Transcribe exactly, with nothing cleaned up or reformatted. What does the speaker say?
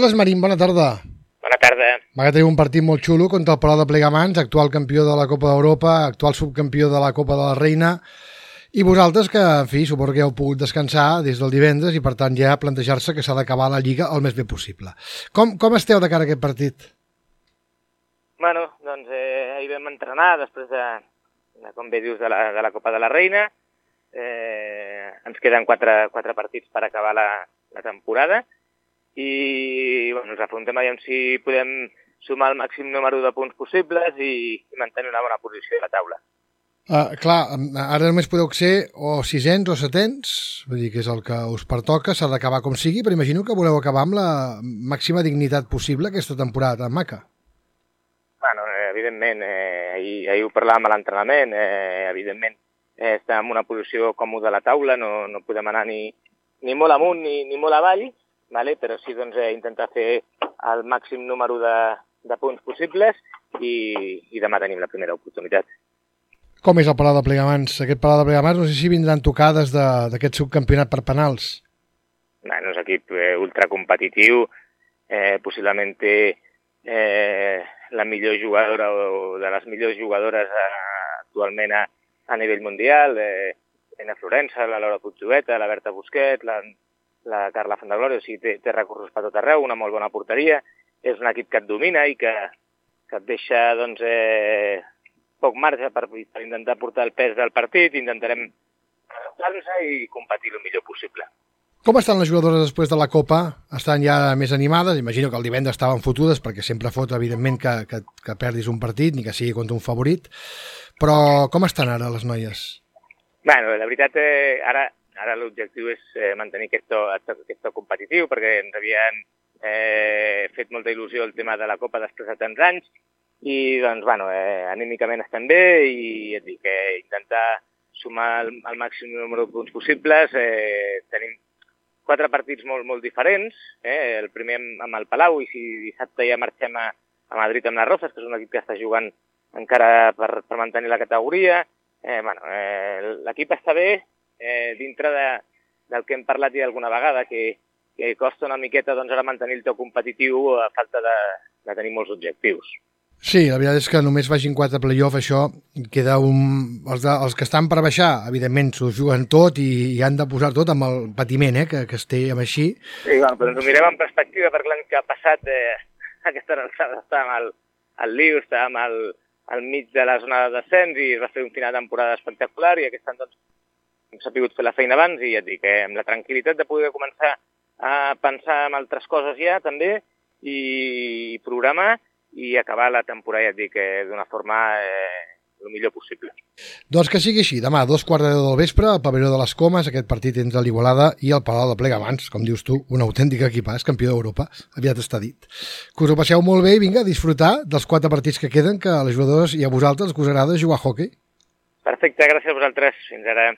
Carles Marín, bona tarda. Bona tarda. Va que teniu un partit molt xulo contra el Palau de Plegamans, actual campió de la Copa d'Europa, actual subcampió de la Copa de la Reina, i vosaltres que, en fi, suposo que heu pogut descansar des del divendres i, per tant, ja plantejar-se que s'ha d'acabar la Lliga el més bé possible. Com, com esteu de cara a aquest partit? Bueno, doncs eh, ahir vam entrenar després de, de com bé dius, de la, de la Copa de la Reina. Eh, ens queden quatre, quatre partits per acabar la, la temporada i bueno, ens afrontem a veure si podem sumar el màxim número de punts possibles i, i mantenir una bona posició a la taula. Uh, clar, ara només podeu ser o sisens o setens, vull dir que és el que us pertoca, s'ha d'acabar com sigui, però imagino que voleu acabar amb la màxima dignitat possible aquesta temporada tan maca. Bueno, eh, evidentment, eh, ahir, ahir ho parlàvem a l'entrenament, eh, evidentment eh, estem en una posició còmoda a la taula, no, no podem anar ni, ni molt amunt ni, ni molt avall, vale? Però sí doncs, eh, intentar fer el màxim número de, de punts possibles i, i demà tenim la primera oportunitat. Com és el Palau de Plegamans? Aquest Palau de Plegamans no sé si vindran tocades d'aquest subcampionat per penals. Bueno, és un equip eh, ultracompetitiu, eh, possiblement té eh, la millor jugadora o de les millors jugadores eh, actualment a, a nivell mundial, eh, Ena Florença, la Laura Puigjogueta, la Berta Busquet, la, la Carla Fandaglòria, o sigui, té, té recursos per tot arreu, una molt bona porteria, és un equip que et domina i que, que et deixa, doncs, eh, poc marge per, per intentar portar el pes del partit, intentarem adaptar-nos i competir el millor possible. Com estan les jugadores després de la Copa? Estan ja més animades? Imagino que el divendres estaven fotudes, perquè sempre fot, evidentment, que, que, que perdis un partit, ni que sigui contra un favorit. Però com estan ara les noies? Bueno, la veritat, eh, ara, ara l'objectiu és eh, mantenir aquest to, aquest to competitiu, perquè ens havien eh, fet molta il·lusió el tema de la Copa després de tants anys, i doncs, bueno, eh, anímicament estem bé i et dic, eh, intentar sumar el, el màxim número de punts possibles. Eh, tenim quatre partits molt, molt diferents, eh, el primer amb, amb el Palau i si dissabte ja marxem a, a Madrid amb les Rozas, que és un equip que està jugant encara per, per mantenir la categoria. Eh, bueno, eh, l'equip està bé eh, dintre de, del que hem parlat ja alguna vegada, que, que costa una miqueta doncs, ara mantenir el to competitiu a falta de, de tenir molts objectius. Sí, la veritat és que només vagin quatre play-off, això queda un... Els, de, els que estan per baixar, evidentment, s'ho juguen tot i, i han de posar tot amb el patiment, eh, que, que estiguem així. Sí, bueno, però ens ho mirem en perspectiva, perquè l'any que ha passat, eh, aquesta alçada estàvem al, al Liu, estàvem al, al mig de la zona de descens i es va fer un final de temporada espectacular i aquest any doncs, hem sabut fer la feina abans i ja et dic, eh, amb la tranquil·litat de poder començar a pensar en altres coses ja, també, i programar, i acabar la temporada, ja et dic, eh, d'una forma eh, el millor possible. Doncs que sigui així. Demà, dos quarts de deu del vespre, al pavelló de les Comes, aquest partit entre l'Igualada i el Palau de Plegamans, com dius tu, un autèntic equipàs, campió d'Europa, aviat està dit. Que us ho passeu molt bé i vinga a disfrutar dels quatre partits que queden, que a les jugadores i a vosaltres que us agrada jugar a hoquei. Perfecte, gràcies a vosaltres. Fins ara.